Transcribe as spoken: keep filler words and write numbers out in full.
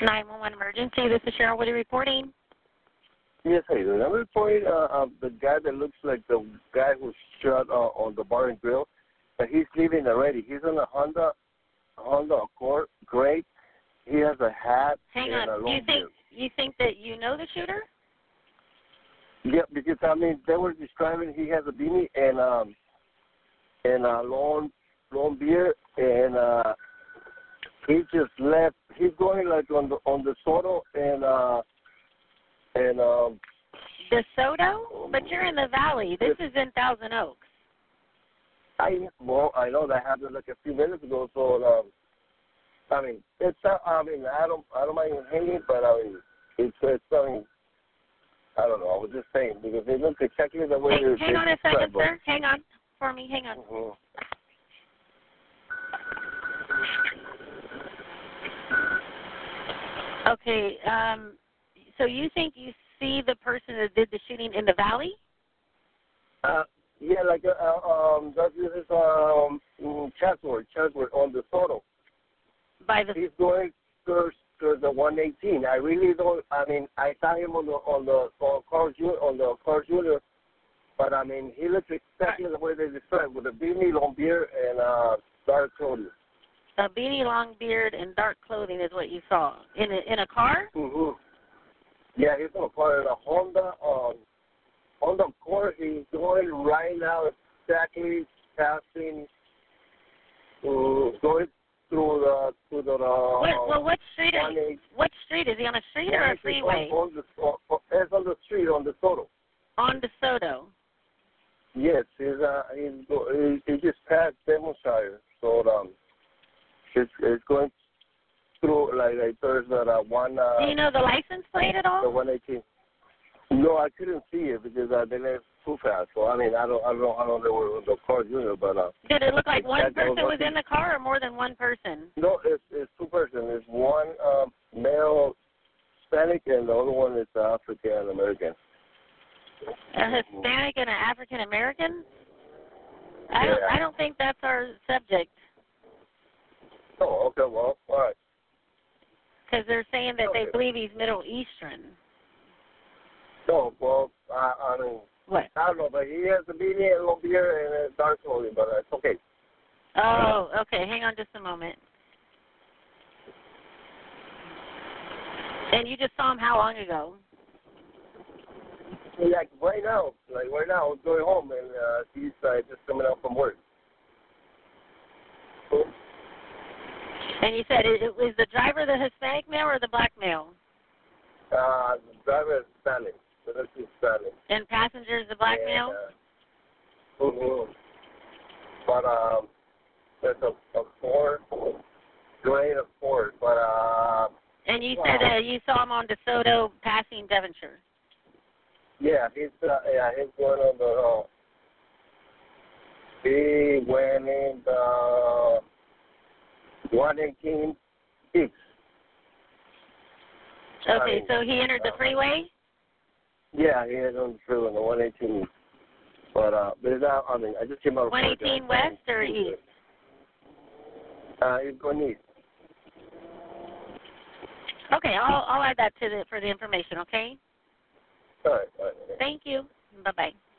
nine one one emergency. This is Cheryl Woody reporting. Yes, hey, I'm reporting uh, uh, the guy that looks like the guy who shot uh, on the bar and grill, but he's leaving already. He's on a Honda, Honda Accord, gray. He has a hat Hang and on. a long You think beard. you think that you know the shooter? Yeah, because I mean they were describing he has a beanie and um and a long long beard and uh he just left. He's going like on the on the Soto and uh and um DeSoto? But you're in the valley. This is in Thousand Oaks. I well I know that happened like a few minutes ago. So um I mean it's uh, I mean I don't I don't mind hanging, but I mean it's it's I mean I don't know. I was just saying because it looks exactly the way. Hey, they hang on a second, described sir. Hang on for me. Hang on. Mm-hmm. Okay. Um. So you think you see the person that did the shooting in the valley? Uh, yeah, like uh, um, that is um, mm, Chatsworth, Chatsworth on the Soto. By the. He's going to, to the one eighteen. I really don't. I mean, I saw him on the on the on Carl Junior on the Carl Junior, but I mean, he looks exactly the way they described with a beanie, long beard, and uh, dark clothing. A beanie, long beard, and dark clothing is what you saw in a in a car. Mm-hmm. Yeah, he's on a car in a Honda. Um, on the court, he's going right now exactly passing, uh, going through the to the. Uh, What, well, what street? Are you, what street is he on? A street or a freeway? On, on the, on, it's on the street on the Soto. On DeSoto. Yes, he's uh he's go, he, he just passed Devonshire, so um, it's it's going through like like there's that uh, one. Uh, Do you know the license plate at all? The one eighteen. No, I couldn't see it because uh, they left too fast. So I mean, I don't, I don't know how long they were in the car junior, but uh. Did it look like one that, person that was in the car, or more than one person? No, it's it's two person. It's one um, male Hispanic, and the other one is uh, African American. A Hispanic and an African American? I don't, Yeah. I don't think that's our subject. Oh, okay, well, all right. Because they're saying that Okay. they believe he's Middle Eastern. No, well, I, I mean, What? I don't know, but he has a beanie and a long beard and a dark clothing, but it's okay. Oh, okay. Hang on just a moment. And you just saw him how long ago? Like right now, like right now, I was going home and uh, he's uh, just coming out from work. So, And you said, it, it was the driver the Hispanic male or the black male? uh, the driver is Spanish, so that's his Spanish. And passengers the black and, male? Uh, mm-hmm. But um, there's a, a Ford, great a Ford, but uh. And you wow. said uh, you saw him on DeSoto passing Devonshire. Yeah, he's uh, yeah he's going on the. Uh, he went in the one eighteen six. Okay, so he entered the freeway? Yeah, he is on the freeway on the one eighteen. But uh, but it's out. I mean, I just came out of one eighteen west or east? Uh, he's going east. Okay, I'll I'll add that to the for the information. Okay. All right. All right. Thank you. Bye bye.